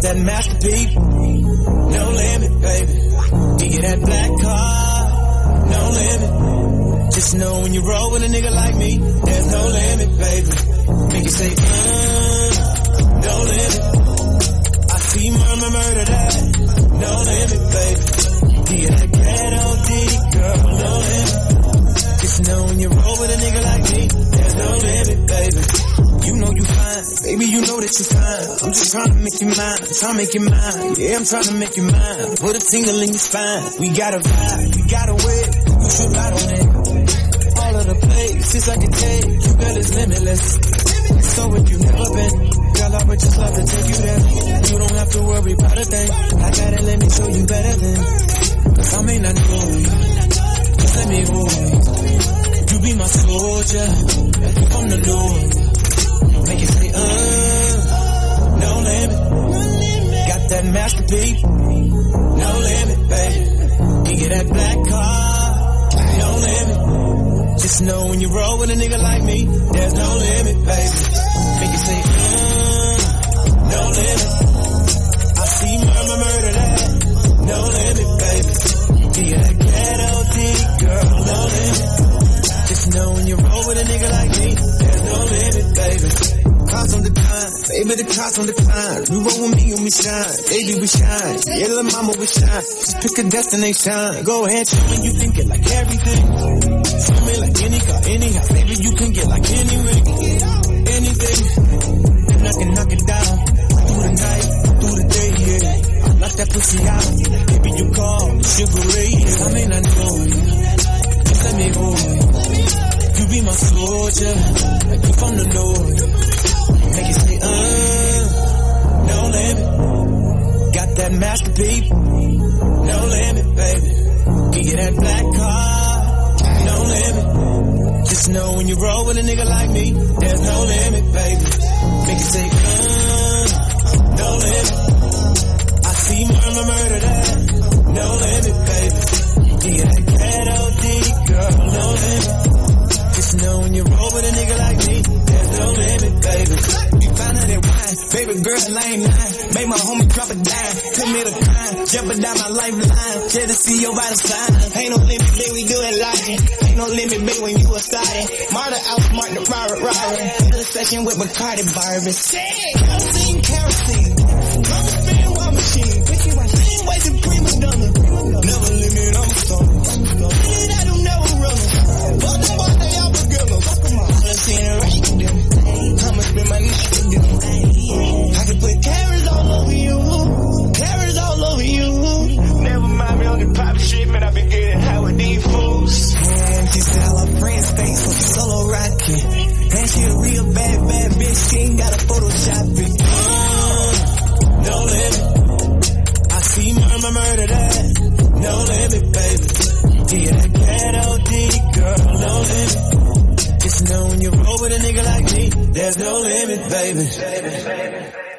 Got that masterpiece, no limit, baby. You get that black car, no limit. Just know when you roll with a nigga like me, there's no limit, baby. Make you say, no limit. I see mama murder that, no limit, baby. You get that ghetto D, girl, no limit. Just know when you roll with a nigga like me, there's no limit, baby. You know you fine, baby, you know that you fine. I'm just trying to make you mine, trying to make you mine. Yeah, I'm trying to make you mine. Put a tingle in your spine. We got a vibe, we got a way. You should ride on it. All of the places I can take, you girl is limitless. So where you never been, girl, I would just love to take you there. You don't have to worry about a thing. I gotta let me show you better than. Cause I may not know you, just let me hold you. You be my soldier, from the Lord. Make you say, no limit. Got that masterpiece, no limit, baby. You get that black car, no limit. Just know when you roll with a nigga like me, there's no limit, baby. Make you say, no limit. I see mama murder that, no limit, baby. You get that ghetto D, girl, no limit. Just know when you roll with a nigga like me, there's no limit, baby. Cars on the time, baby, the cars on the climb. You roll with me and we shine, baby, we shine. Yeah, little mama, we shine. Just pick a destination. Go ahead, show me you can get like everything. Show me like any car, any house, baby, you can get like any ring, anything. Then I can knock it down through the night, through the day, yeah. I knock that pussy out, baby, you call me Sugar Ray. I may not know you, just let me hold you. You be my soldier, like you from the Lord. Make you say, no limit. Got that masterpiece, no limit, baby. You get that black car, no limit. Just know when you roll with a nigga like me, there's no limit, baby. Make you say, no limit. I see mama murder that, no limit, baby. You get that ghetto D, girl, no limit. Just know when you roll with a nigga like me, there's no limit, baby. You find out that wine, baby girl, I ain't lying. Make my homie drop a dime, commit a crime, jumping down my lifeline, just to see your vital sign. Ain't no limit, baby, we do it like it. Ain't no limit, baby, when you a starting. Marta outsmart the robbery. In a session with Bacardi Barbie. Kerosene. Come spin one machine. Same way to prima donna. Never limit, I'm a star. I don't never run. Fuck the boss, they all beginners. I've seen it right with them. I'ma spend my night with them. I can put carrots all over you. Carrots all over you. Never mind me on the pop shit, man. I been getting high with these fools. And she said all her friends stay so solo rockin'. And she a real bad bitch. She ain't got a Photoshop it. No limit. I see mama murder that. No limit, baby. Yeah, that ghetto D, girl, no limit. Just know when you roll with a nigga like me, there's no limit, baby.